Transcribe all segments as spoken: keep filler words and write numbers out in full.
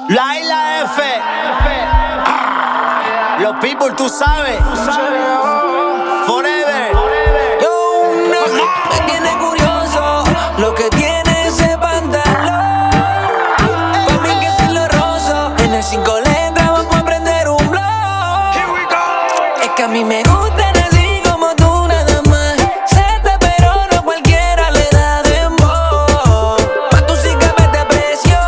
La I, la F. Ah, los people, tú sabes. Forever. Yo, no, me tiene curioso lo que tiene ese pantalón. Pa' mí que si lo rozo, en el cinco letras vamos a prender un blog. Here we go. Es que a mí me gustan así como tú nada más. Sete pero no cualquiera le da dembow. Pa' tú sí que metes presión.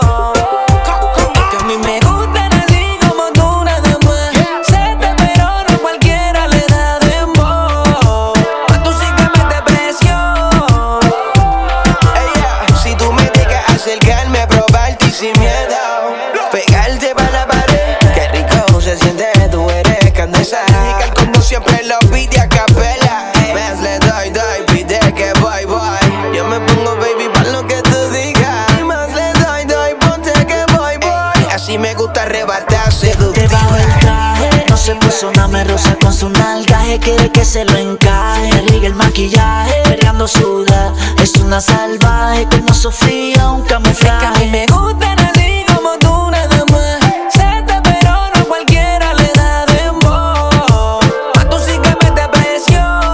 Es que a mí me gustan así como tú nada más. Sete pero no cualquiera le da dembow. Pa' tú sí que metes presión. Ella, si tú me dejas acercarme a probarte y sin miedo pegarte para la pared, qué rico se siente, tú eres candesa. Y como siempre lo pide a capela. Más le doy, doy, pide que voy, voy. Yo me pongo baby pa' lo que tú digas. Y más le doy, doy, ponte que voy, voy. Así me gusta arrebatar, seductiva. Debajo el traje, no se puso nada, me rosa con su nalgaje. Quiere que se lo encaje, riga el maquillaje, peleando suda. Es una salvaje como Sofía, un Es que a mí camuflaje. me gustan así como tú nada más. Sete pero no cualquiera le da dembow. Pa' tú sí que metes presión.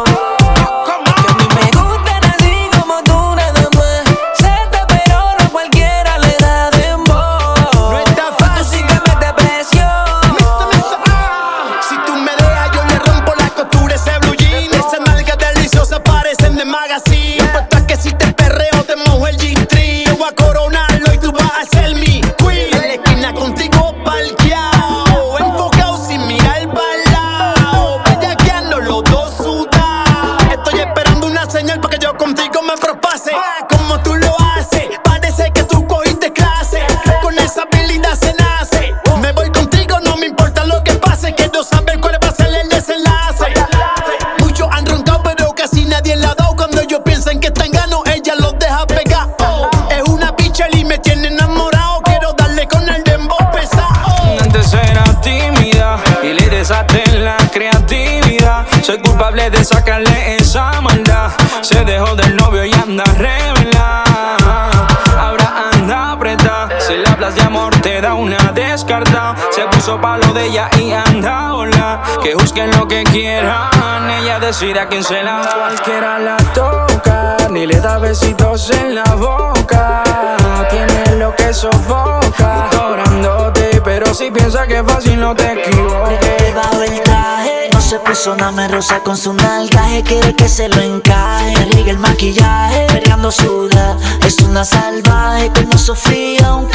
Es que a mí me gustan así como tú nada más. Sete pero no cualquiera le da dembow. No está Pa' tú sí que metes presión. Mister, mister, ah. Si tú me dejas, yo le rompo la costura ese blue jean. Esas nalgas deliciosas parecen de magazine. Apuesto a que si te perreo, te mojo el G-string. Yo voy a coronarlo y tú vas a ser mi queen. En la esquina contigo parqueado, enfocado sin mirar pa'l lado. Bellaqueando los dos sudados. Estoy esperando una señal para que yo contigo me propase. Ah, como tú lo haces, parece que tú cogiste clase. Con esa habilidad se nace. Me voy contigo, no me importa lo que pase. Quiero saber cuál va a ser el desenlace. Muchos han roncado, pero casi nadie la ha dado. Cuando ellos piensan que están ganos, ella los deja pegar. Oh, es una bicha y me tiene enamorado. Quiero darle con el dembow pesado. Antes era tímida y le desaté la creatividad. Soy culpable de sacarle esa maldad. Se dejó del novio y anda revela. Ahora anda apretada. Si le hablas de amor te da una descarta. Se puso palo de ella y anda hola. Que juzguen lo que quieran, ella decide a quién se la da. Cualquiera la toca, ni le da besitos en la boca. Tiene lo que sofoca, ignorándote, pero si piensa que es fácil no te equivoques. Debajo el traje, no se puso nada, me rosa con su nalgaje. Quiere que se lo encaje, riga el maquillaje, peleando suda. Es una salvaje como Sofía, un